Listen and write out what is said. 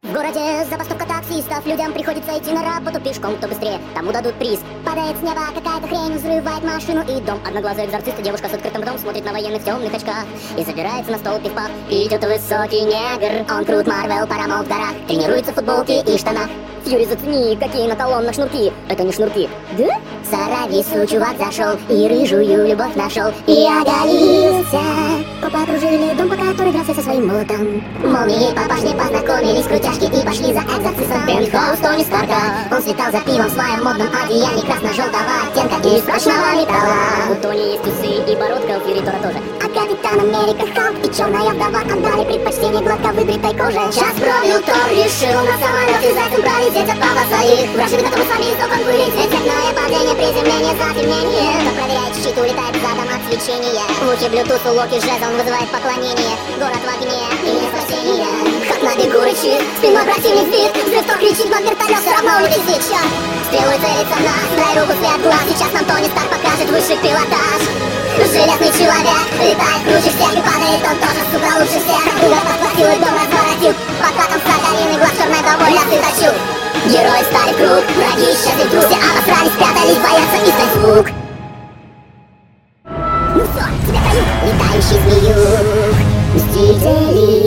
В городе забастовка таксистов, людям приходится идти на работу пешком, кто быстрее, тому дадут приз. Падает с неба какая-то хрень, взрывает машину и дом. Одноглазая экзорциста, девушка с открытым ртом, смотрит на военных в темных очках и забирается на стол пивпав. Идет высокий негр, он крут, Марвел, парамол в горах, тренируется в футболке и штанах. Фьюри, зацени, какие на талонах шнурки. Это не шнурки, да? С Аравису чувак зашел и рыжую любовь нашел и оголился. Копы окружили дом, пока который дрался со своим молотом. Молнией по башне познакомились крутяшки и пошли за экзорцистом. Пентхаус Тони Старка, он светал за пивом в своем модном одеянии красно-желтого оттенка из прочного металла. У Тони есть усы и бородка, у Фьюри Тора тоже. А Капитан Америка, Халк и черная вдова отдали предпочтение гладко выбритой коже. Час пробил, Тор решил на самолет и зайцем пролететь от папа своих. Вражины готовы с вами из окон вылететь. Эффектное падение, приземление, затемнение. Как проверяет щит, улетает задом от свечения. В ухе Bluetooth у Локи жезл, он вызывает поклонение. Город в огне и спасение. Как на бегу рычит, спиной противник сбит. Взрыв, кто кричит, но вертолет все равно улетит. Черт, стрелой целится в нас, дай руку свет глаз. Сейчас нам Тони Старк покажет высший пилотаж. Железный человек летает круче всех и падает он тоже, сука, лучше всех. Угол подхватил и дом разворотил, подкатом сагарины глаз черной довольно ты точил. Герои стали в круг, враги исчезли вдруг, все обосрались, спрятались, боятся издать звук. Ну всё, тебе каюк, летающий змеюк, мстители.